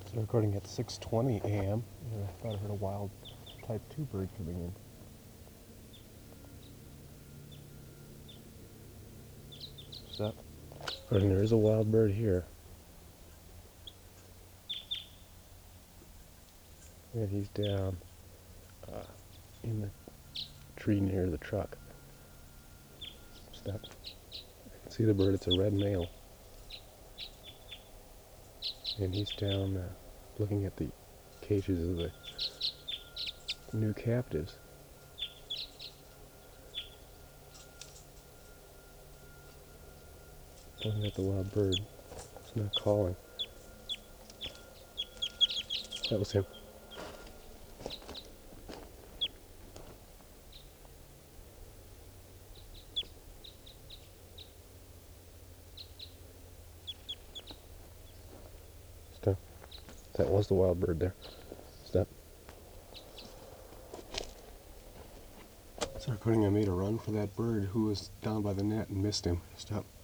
It's recording at 6:20 a.m. I thought I heard a wild Type 2 bird coming in. Stop. And there is a wild bird here. And he's down in the tree near the truck. Stop. I can see the bird. It's a red male. And he's down looking at the cages of the new captives. Looking at the wild bird. It's not calling. That was him. Stop. That was the wild bird there. Stop. So recording, I made a run for that bird who was down by the net and missed him. Stop.